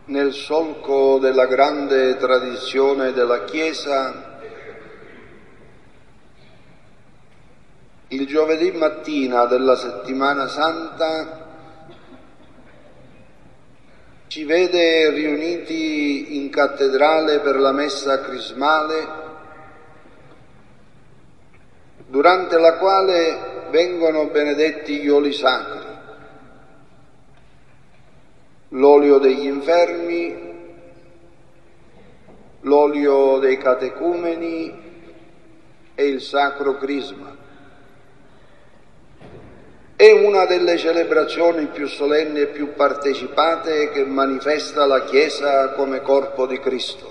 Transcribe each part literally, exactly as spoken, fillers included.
nel solco della grande tradizione della Chiesa, il giovedì mattina della Settimana Santa ci vede riuniti in cattedrale per la messa crismale, durante la quale vengono benedetti gli oli sacri, l'olio degli infermi, l'olio dei catecumeni e il sacro crisma. È una delle celebrazioni più solenni e più partecipate che manifesta la Chiesa come corpo di Cristo.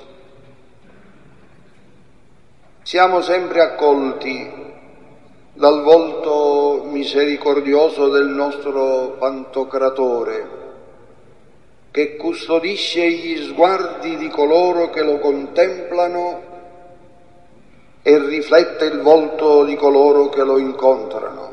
Siamo sempre accolti dal volto misericordioso del nostro Pantocratore, che custodisce gli sguardi di coloro che lo contemplano e riflette il volto di coloro che lo incontrano.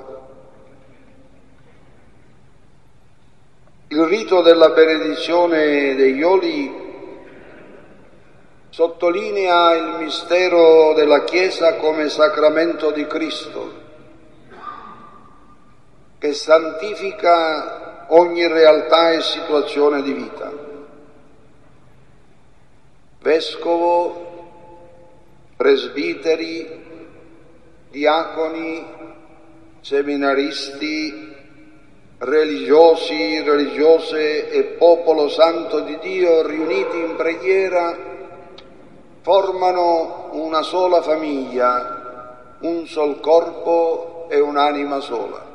Il rito della benedizione degli oli sottolinea il mistero della Chiesa come sacramento di Cristo, che santifica ogni realtà e situazione di vita. Vescovo, presbiteri, diaconi, seminaristi, religiosi, religiose e popolo santo di Dio riuniti in preghiera formano una sola famiglia, un sol corpo e un'anima sola.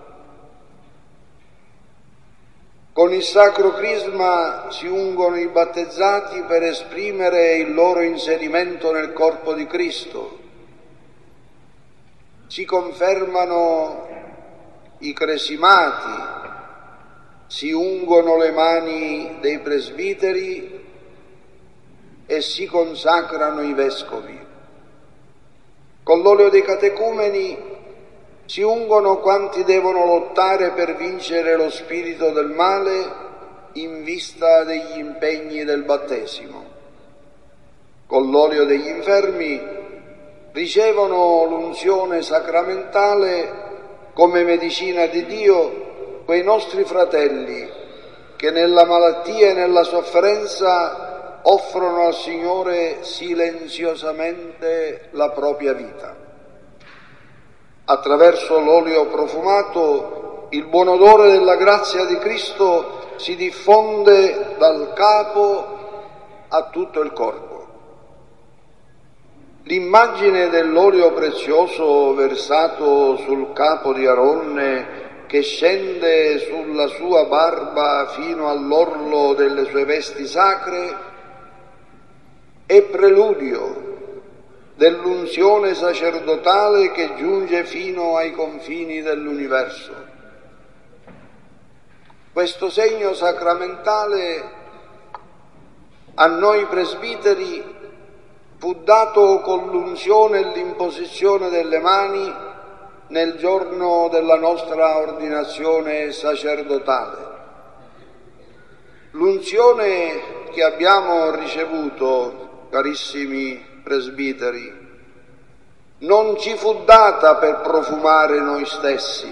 Con il Sacro Crisma si ungono i battezzati per esprimere il loro inserimento nel corpo di Cristo. Si confermano i cresimati, si ungono le mani dei presbiteri e si consacrano i vescovi. Con l'olio dei catecumeni si ungono quanti devono lottare per vincere lo spirito del male in vista degli impegni del battesimo. Con l'olio degli infermi ricevono l'unzione sacramentale come medicina di Dio quei nostri fratelli che nella malattia e nella sofferenza offrono al Signore silenziosamente la propria vita. Attraverso l'olio profumato, il buon odore della grazia di Cristo si diffonde dal capo a tutto il corpo. L'immagine dell'olio prezioso versato sul capo di Aronne, che scende sulla sua barba fino all'orlo delle sue vesti sacre, è preludio dell'unzione sacerdotale che giunge fino ai confini dell'universo. Questo segno sacramentale a noi presbiteri fu dato con l'unzione e l'imposizione delle mani nel giorno della nostra ordinazione sacerdotale. L'unzione che abbiamo ricevuto, carissimi presbiteri, non ci fu data per profumare noi stessi,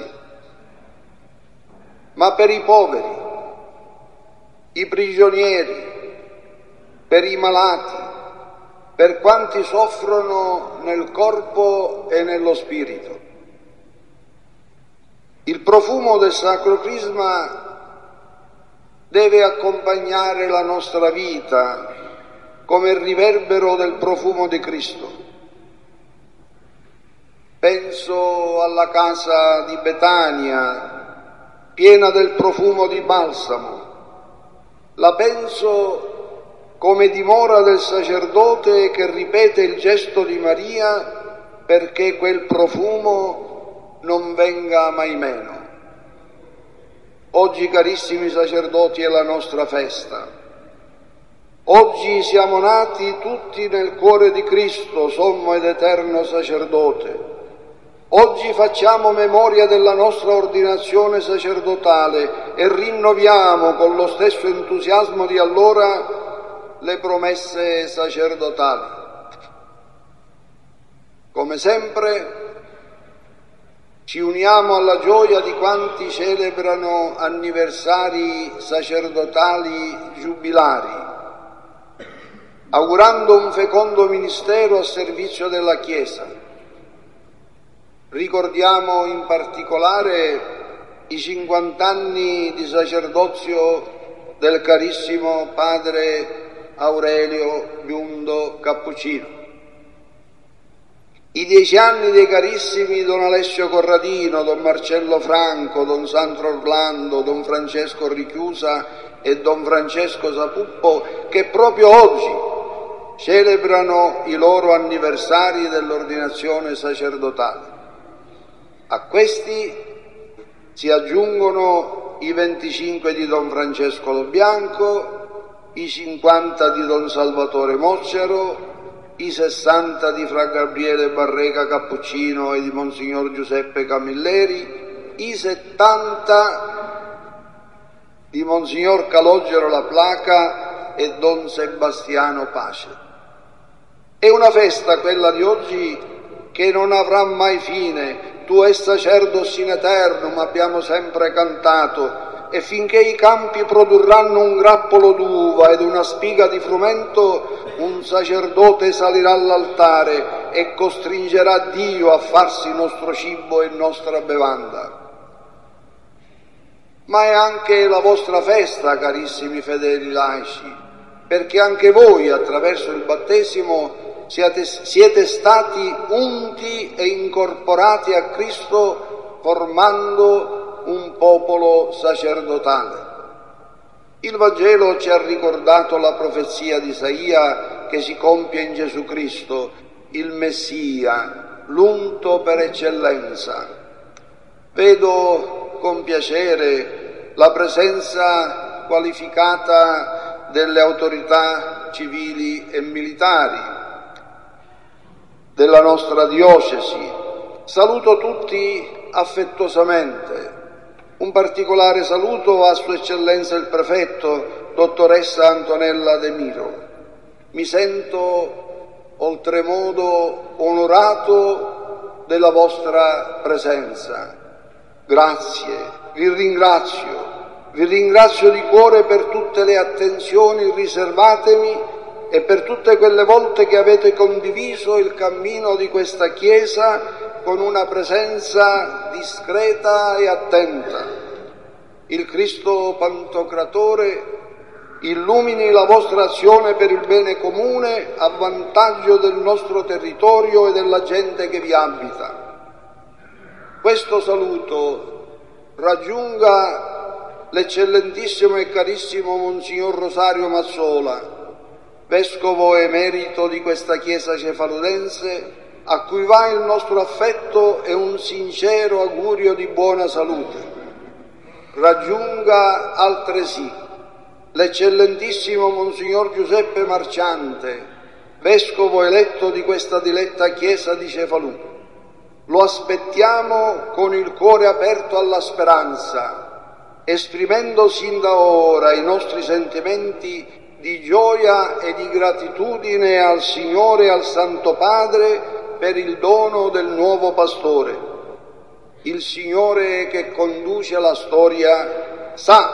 ma per i poveri, i prigionieri, per i malati, per quanti soffrono nel corpo e nello spirito. Il profumo del Sacro Crisma deve accompagnare la nostra vita come il riverbero del profumo di Cristo. Penso alla casa di Betania, piena del profumo di balsamo. La penso come dimora del sacerdote che ripete il gesto di Maria perché quel profumo non venga mai meno. Oggi, carissimi sacerdoti, è la nostra festa. Oggi siamo nati tutti nel cuore di Cristo, sommo ed eterno sacerdote. Oggi facciamo memoria della nostra ordinazione sacerdotale e rinnoviamo con lo stesso entusiasmo di allora le promesse sacerdotali. Come sempre ci uniamo alla gioia di quanti celebrano anniversari sacerdotali giubilari, augurando un fecondo ministero a servizio della Chiesa. Ricordiamo in particolare i cinquant'anni di sacerdozio del carissimo padre Aurelio Biondo Cappuccino, i dieci anni dei carissimi Don Alessio Corradino, Don Marcello Franco, Don Sandro Orlando, Don Francesco Richiusa e Don Francesco Sapuppo, che proprio oggi celebrano i loro anniversari dell'ordinazione sacerdotale. A questi si aggiungono i venticinque di Don Francesco Lobianco, i cinquanta di Don Salvatore Moccero, i sessanta di Fra Gabriele Barreca Cappuccino e di Monsignor Giuseppe Camilleri, i settanta di Monsignor Calogero La Placa e Don Sebastiano Pace. È una festa quella di oggi che non avrà mai fine. Tu es sacerdos in eternum, abbiamo sempre cantato, e finché i campi produrranno un grappolo d'uva ed una spiga di frumento, un sacerdote salirà all'altare e costringerà Dio a farsi nostro cibo e nostra bevanda. Ma è anche la vostra festa, carissimi fedeli laici, perché anche voi, attraverso il battesimo, Siete, siete stati unti e incorporati a Cristo formando un popolo sacerdotale. Il Vangelo ci ha ricordato la profezia di Isaia che si compie in Gesù Cristo, il Messia, l'unto per eccellenza. Vedo con piacere la presenza qualificata delle autorità civili e militari della nostra diocesi. Saluto tutti affettuosamente. Un particolare saluto a Sua Eccellenza il Prefetto, dottoressa Antonella De Miro. Mi sento oltremodo onorato della vostra presenza. Grazie, vi ringrazio, vi ringrazio di cuore per tutte le attenzioni riservatemi e per tutte quelle volte che avete condiviso il cammino di questa Chiesa con una presenza discreta e attenta. Il Cristo Pantocratore illumini la vostra azione per il bene comune a vantaggio del nostro territorio e della gente che vi abita. Questo saluto raggiunga l'eccellentissimo e carissimo Monsignor Rosario Mazzola, Vescovo emerito di questa Chiesa cefalonense, a cui va il nostro affetto e un sincero augurio di buona salute. Raggiunga altresì l'eccellentissimo Monsignor Giuseppe Marciante, Vescovo eletto di questa diletta Chiesa di Cefalù. Lo aspettiamo con il cuore aperto alla speranza, esprimendo sin da ora i nostri sentimenti di gioia e di gratitudine al Signore e al Santo Padre per il dono del nuovo pastore. Il Signore che conduce la storia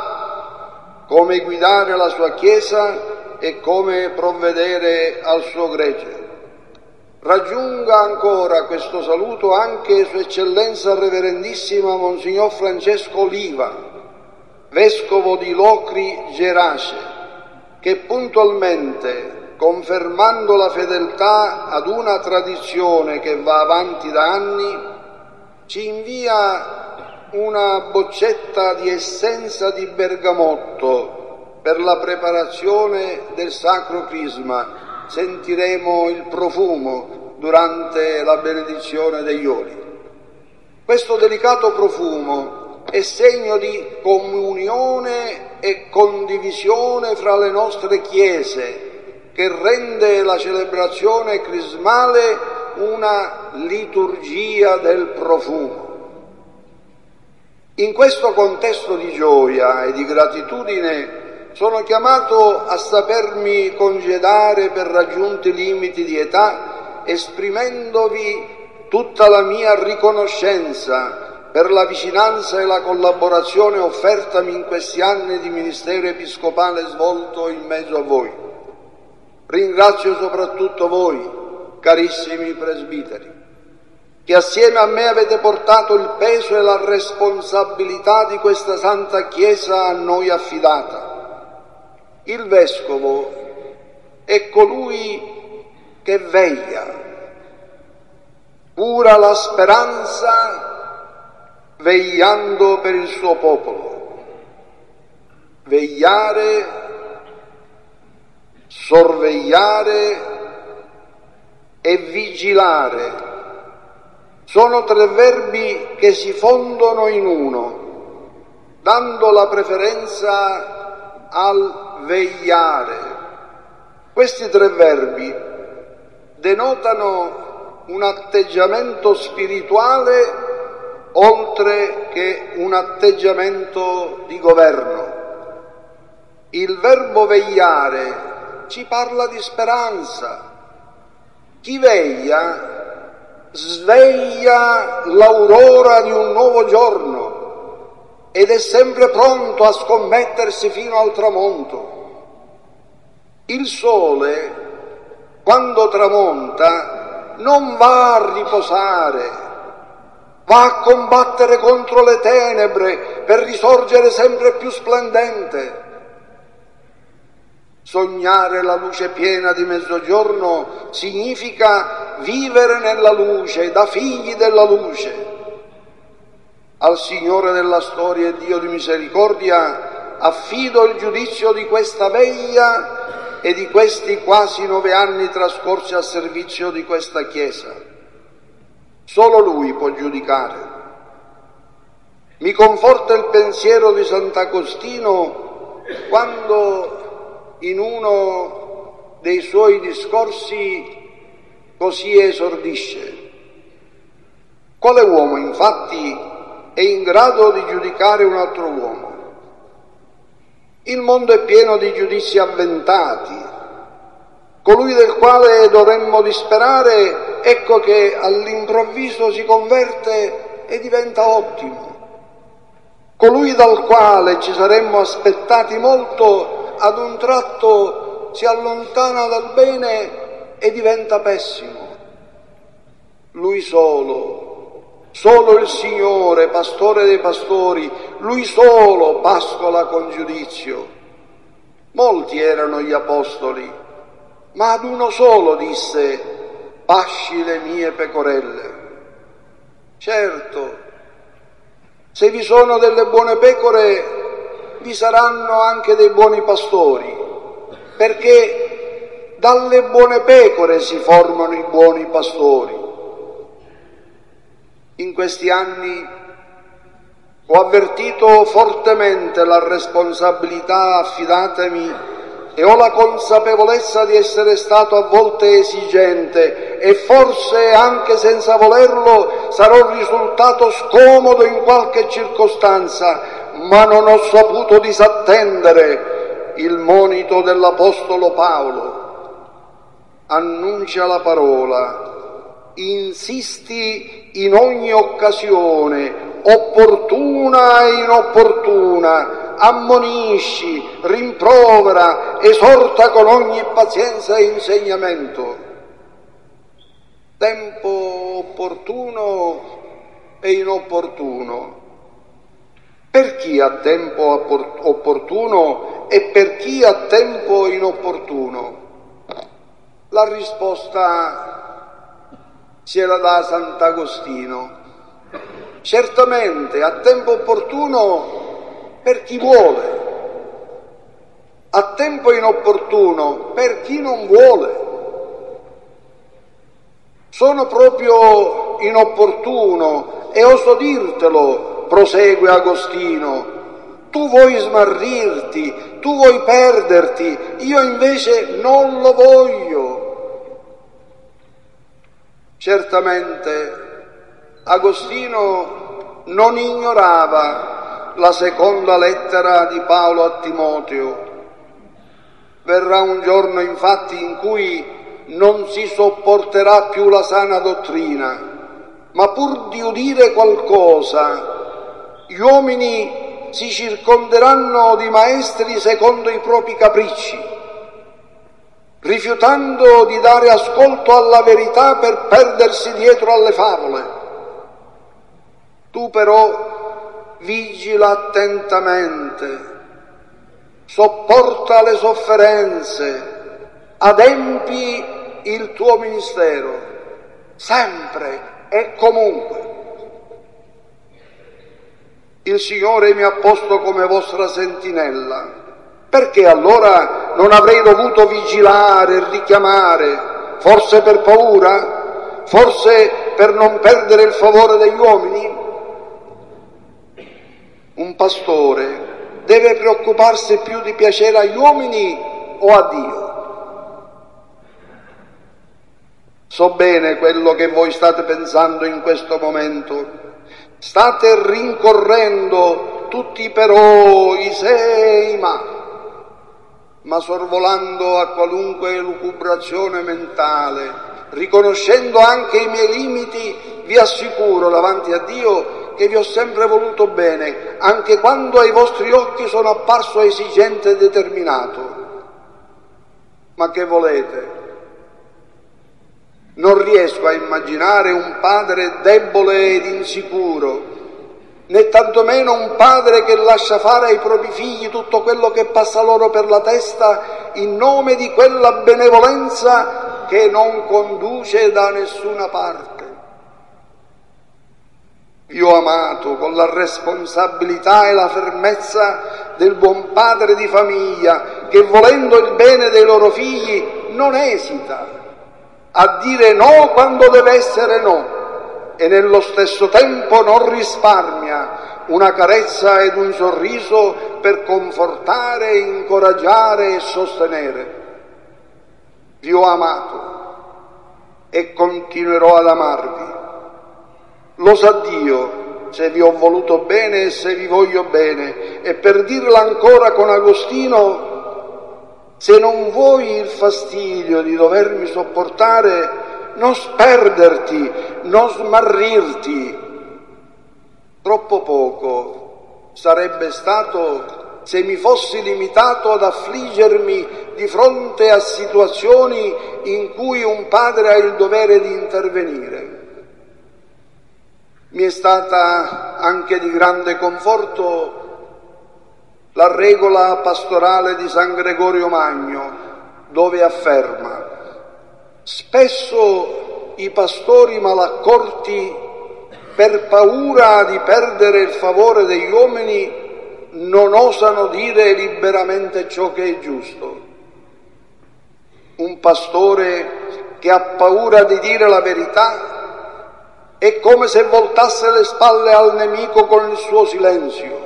sa come guidare la sua Chiesa e come provvedere al suo gregge. Raggiunga ancora questo saluto anche Sua Eccellenza Reverendissima Monsignor Francesco Oliva, Vescovo di Locri Gerace, che puntualmente, confermando la fedeltà ad una tradizione che va avanti da anni, ci invia una boccetta di essenza di bergamotto per la preparazione del Sacro Crisma. Sentiremo il profumo durante la benedizione degli oli. Questo delicato profumo è segno di comunione e condivisione fra le nostre chiese, che rende la celebrazione crismale una liturgia del profumo. In questo contesto di gioia e di gratitudine sono chiamato a sapermi congedare per raggiunti limiti di età, esprimendovi tutta la mia riconoscenza per la vicinanza e la collaborazione offertami in questi anni di ministero episcopale svolto in mezzo a voi. Ringrazio soprattutto voi, carissimi presbiteri, che assieme a me avete portato il peso e la responsabilità di questa Santa Chiesa a noi affidata. Il Vescovo è colui che veglia, cura la speranza vegliando per il suo popolo. Vegliare, sorvegliare e vigilare sono tre verbi che si fondono in uno, dando la preferenza al vegliare. Questi tre verbi denotano un atteggiamento spirituale oltre che un atteggiamento di governo. Il verbo vegliare ci parla di speranza. Chi veglia sveglia l'aurora di un nuovo giorno ed è sempre pronto a scommettersi fino al tramonto. Il sole, quando tramonta, non va a riposare, va a combattere contro le tenebre per risorgere sempre più splendente. Sognare la luce piena di mezzogiorno significa vivere nella luce, da figli della luce. Al Signore della storia e Dio di misericordia affido il giudizio di questa veglia e di questi quasi nove anni trascorsi al servizio di questa Chiesa. Solo Lui può giudicare. Mi conforta il pensiero di Sant'Agostino quando in uno dei suoi discorsi così esordisce: quale uomo infatti è in grado di giudicare un altro uomo? Il mondo è pieno di giudizi avventati. Colui del quale dovremmo disperare, ecco che all'improvviso si converte e diventa ottimo. Colui dal quale ci saremmo aspettati molto, ad un tratto si allontana dal bene e diventa pessimo. Lui solo, solo il Signore, pastore dei pastori, Lui solo pascola con giudizio. Molti erano gli apostoli, ma ad uno solo disse: pasci le mie pecorelle. Certo, se vi sono delle buone pecore, vi saranno anche dei buoni pastori, perché dalle buone pecore si formano i buoni pastori. In questi anni ho avvertito fortemente la responsabilità affidatemi e ho la consapevolezza di essere stato a volte esigente e forse, anche senza volerlo, sarò risultato scomodo in qualche circostanza, ma non ho saputo disattendere il monito dell'Apostolo Paolo. Annuncia la parola, insisti in ogni occasione, opportuna e inopportuna, ammonisci, rimprovera, esorta con ogni pazienza e insegnamento. Tempo opportuno e inopportuno. Per chi ha tempo opportuno e per chi ha tempo inopportuno? La risposta ce la dà Sant'Agostino. Certamente a tempo opportuno per chi vuole, a tempo inopportuno per chi non vuole. Sono proprio inopportuno e oso dirtelo, prosegue Agostino. Tu vuoi smarrirti, tu vuoi perderti, io invece non lo voglio. Certamente Agostino non ignorava la seconda lettera di Paolo a Timoteo, Verrà un giorno infatti in cui non si sopporterà più la sana dottrina, ma pur di udire qualcosa, gli uomini si circonderanno di maestri secondo i propri capricci, rifiutando di dare ascolto alla verità per perdersi dietro alle favole. Tu però vigila attentamente, sopporta le sofferenze, adempi il tuo ministero, sempre e comunque. Il Signore mi ha posto come vostra sentinella, perché allora non avrei dovuto vigilare e richiamare, forse per paura, forse per non perdere il favore degli uomini? Un pastore deve preoccuparsi più di piacere agli uomini o a Dio? So bene quello che voi state pensando in questo momento. State rincorrendo tutti i però, i se e i ma, ma sorvolando a qualunque lucubrazione mentale, riconoscendo anche i miei limiti, vi assicuro davanti a Dio che vi ho sempre voluto bene, anche quando ai vostri occhi sono apparso esigente e determinato. Ma che volete? Non riesco a immaginare un padre debole ed insicuro, né tantomeno un padre che lascia fare ai propri figli tutto quello che passa loro per la testa in nome di quella benevolenza che non conduce da nessuna parte. Vi ho amato con la responsabilità e la fermezza del buon padre di famiglia che, volendo il bene dei loro figli, non esita a dire no quando deve essere no e nello stesso tempo non risparmia una carezza ed un sorriso per confortare, incoraggiare e sostenere. Vi ho amato e continuerò ad amarvi. Lo sa Dio se vi ho voluto bene e se vi voglio bene, e per dirla ancora con Agostino, se non vuoi il fastidio di dovermi sopportare, non sperderti, non smarrirti. Troppo poco sarebbe stato se mi fossi limitato ad affliggermi di fronte a situazioni in cui un padre ha il dovere di intervenire. Mi è stata anche di grande conforto la regola pastorale di San Gregorio Magno, dove afferma: spesso i pastori malaccorti, per paura di perdere il favore degli uomini, non osano dire liberamente ciò che è giusto. Un pastore che ha paura di dire la verità è come se voltasse le spalle al nemico con il suo silenzio.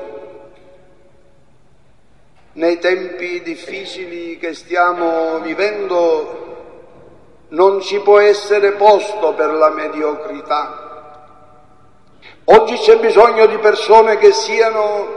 Nei tempi difficili che stiamo vivendo non ci può essere posto per la mediocrità. Oggi c'è bisogno di persone che siano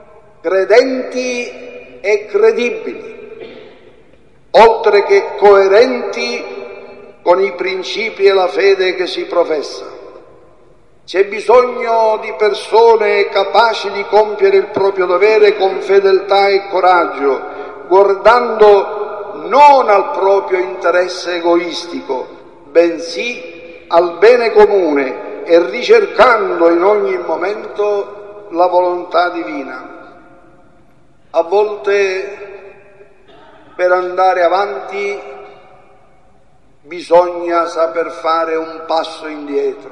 credenti e credibili, oltre che coerenti con i principi e la fede che si professa. C'è bisogno di persone capaci di compiere il proprio dovere con fedeltà e coraggio, guardando non al proprio interesse egoistico, bensì al bene comune e ricercando in ogni momento la volontà divina. A volte per andare avanti bisogna saper fare un passo indietro.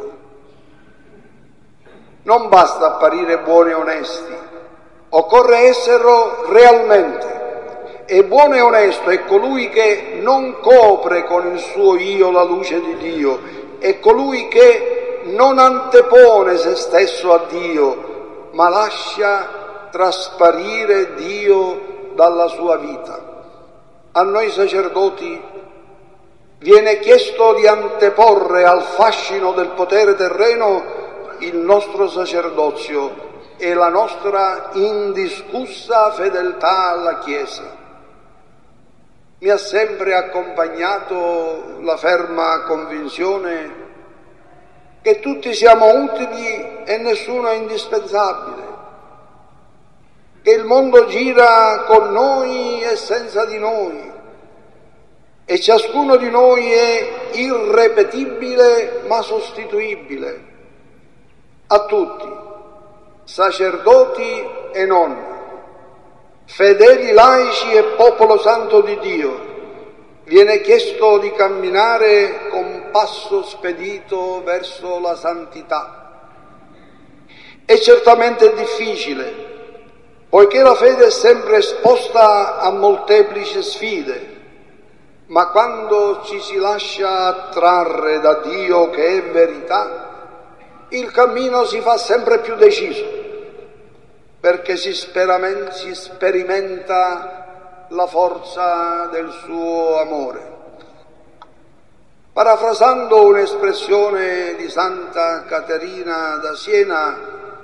Non basta apparire buoni e onesti, occorre esserlo realmente. E buono e onesto è colui che non copre con il suo io la luce di Dio, è colui che non antepone se stesso a Dio, ma lascia trasparire Dio dalla sua vita. A noi sacerdoti viene chiesto di anteporre al fascino del potere terreno il nostro sacerdozio e la nostra indiscussa fedeltà alla Chiesa. mi ha sempre accompagnato la ferma convinzione che tutti siamo utili e nessuno è indispensabile, che il mondo gira con noi e senza di noi, e ciascuno di noi è irrepetibile ma sostituibile a tutti, sacerdoti e non, fedeli laici e popolo santo di Dio. Viene chiesto di camminare con passo spedito verso la santità. È certamente difficile, poiché la fede è sempre esposta a molteplici sfide, ma quando ci si lascia attrarre da Dio che è verità, il cammino si fa sempre più deciso, perché si, speramen- si sperimenta la forza del suo amore. Parafrasando un'espressione di Santa Caterina da Siena,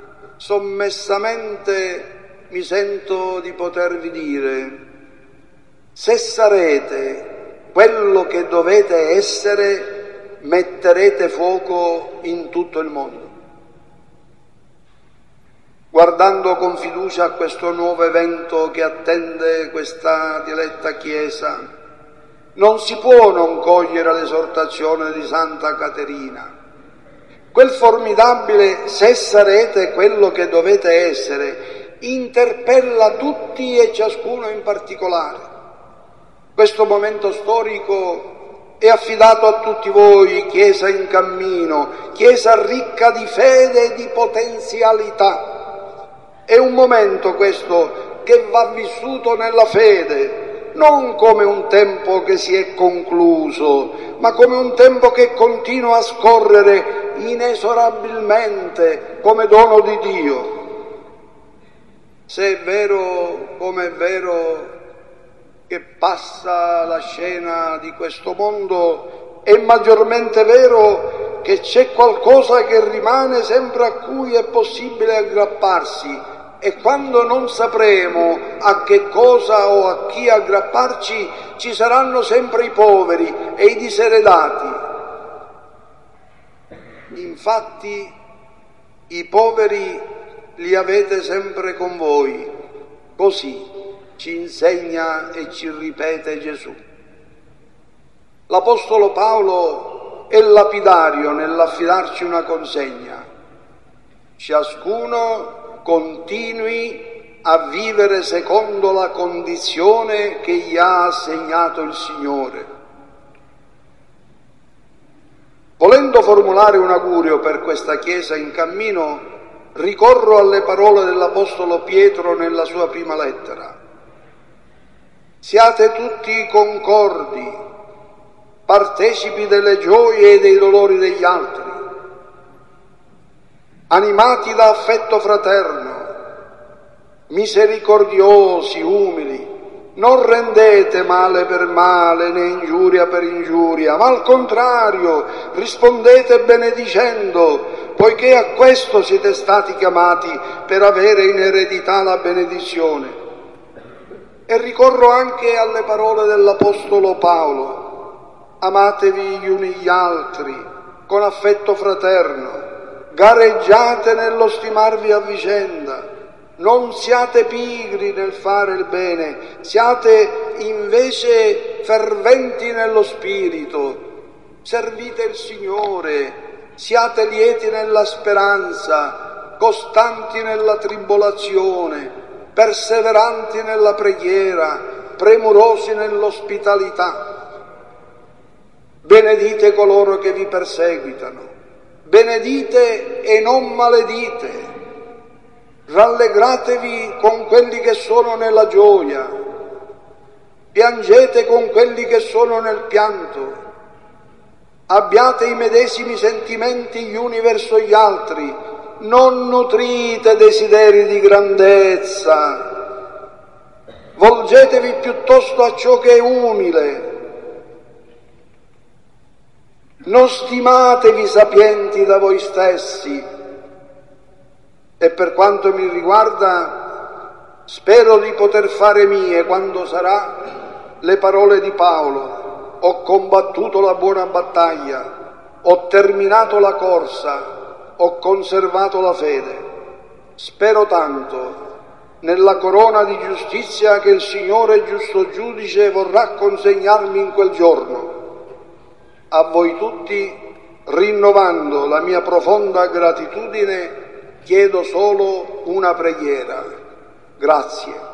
sommessamente mi sento di potervi dire: se sarete quello che dovete essere, metterete fuoco in tutto il mondo. Guardando con fiducia a questo nuovo evento che attende questa diletta Chiesa, non si può non cogliere l'esortazione di Santa Caterina. Quel formidabile "se sarete quello che dovete essere" interpella tutti e ciascuno in particolare. Questo momento storico è affidato a tutti voi, Chiesa in cammino, Chiesa ricca di fede e di potenzialità. È un momento questo che va vissuto nella fede, non come un tempo che si è concluso, ma come un tempo che continua a scorrere inesorabilmente come dono di Dio. Se è vero, come è vero, che passa la scena di questo mondo, è maggiormente vero che c'è qualcosa che rimane sempre a cui è possibile aggrapparsi, e quando non sapremo a che cosa o a chi aggrapparci, ci saranno sempre i poveri e i diseredati. Infatti, i poveri li avete sempre con voi, così ci insegna e ci ripete Gesù. L'Apostolo Paolo è lapidario nell'affidarci una consegna: ciascuno continui a vivere secondo la condizione che gli ha assegnato il Signore. Volendo formulare un augurio per questa Chiesa in cammino, ricorro alle parole dell'Apostolo Pietro nella sua prima lettera: siate tutti concordi, partecipi delle gioie e dei dolori degli altri, animati da affetto fraterno, misericordiosi, umili, non rendete male per male né ingiuria per ingiuria, ma al contrario rispondete benedicendo, poiché a questo siete stati chiamati, per avere in eredità la benedizione. E ricorro anche alle parole dell'Apostolo Paolo: amatevi gli uni gli altri con affetto fraterno, gareggiate nello stimarvi a vicenda, non siate pigri nel fare il bene, siate invece ferventi nello spirito, servite il Signore, siate lieti nella speranza, costanti nella tribolazione, perseveranti nella preghiera, premurosi nell'ospitalità. Benedite coloro che vi perseguitano, benedite e non maledite, rallegratevi con quelli che sono nella gioia, piangete con quelli che sono nel pianto, abbiate i medesimi sentimenti gli uni verso gli altri, non nutrite desideri di grandezza, volgetevi piuttosto a ciò che è umile, non stimatevi sapienti da voi stessi. E per quanto mi riguarda, spero di poter fare mie, quando sarà, le parole di Paolo: ho combattuto la buona battaglia, ho terminato la corsa, ho conservato la fede. Spero tanto nella corona di giustizia che il Signore giusto giudice vorrà consegnarmi in quel giorno. A voi tutti, rinnovando la mia profonda gratitudine, chiedo solo una preghiera. Grazie.